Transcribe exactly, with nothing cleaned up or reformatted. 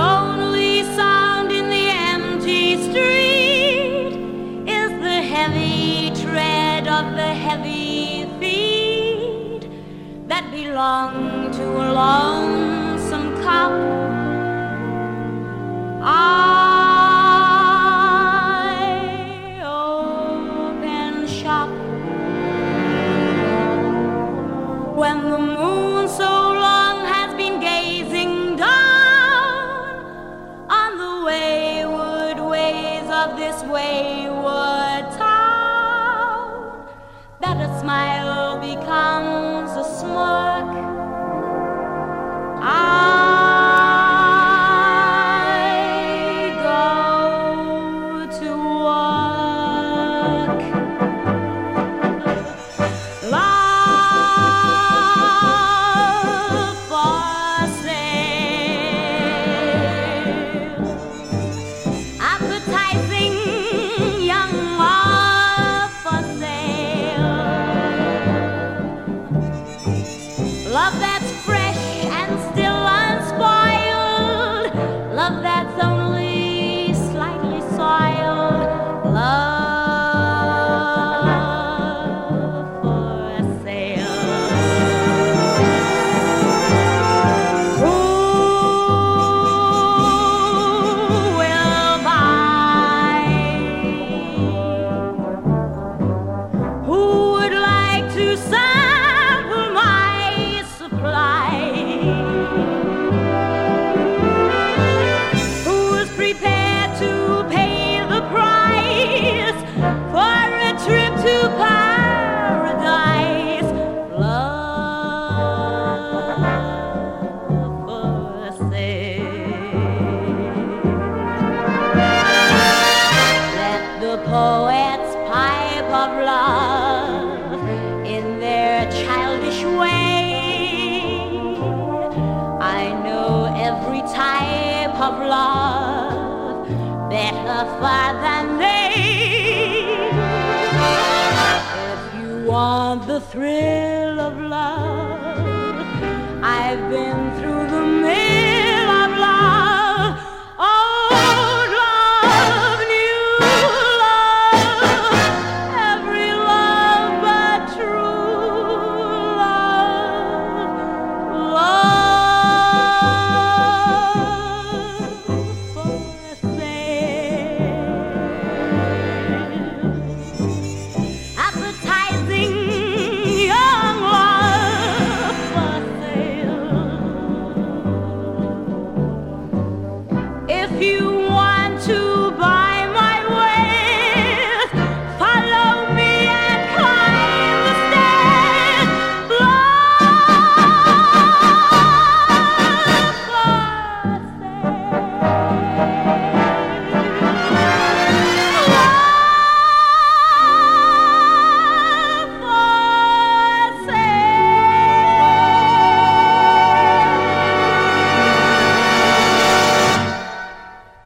only sound in the empty street is the heavy tread of the heavy feet that belong to a lonesome cop. I open shop when the moon so long has been gazing down on the wayward ways of this wayward town, that a smile becomes a smirk. I go to work. Love for sale, appetizing young love for sale. Love that's fresh and still unspoiled, love that's only slightly soiled, love for sale. Who will buy? Who would like to sample my supply? Who's prepared to pay the price for a trip to paradise? Love for sale. Let the poets pipe of love in their childish way. I know every type of love better far than they. If you want the thrill of love, I've been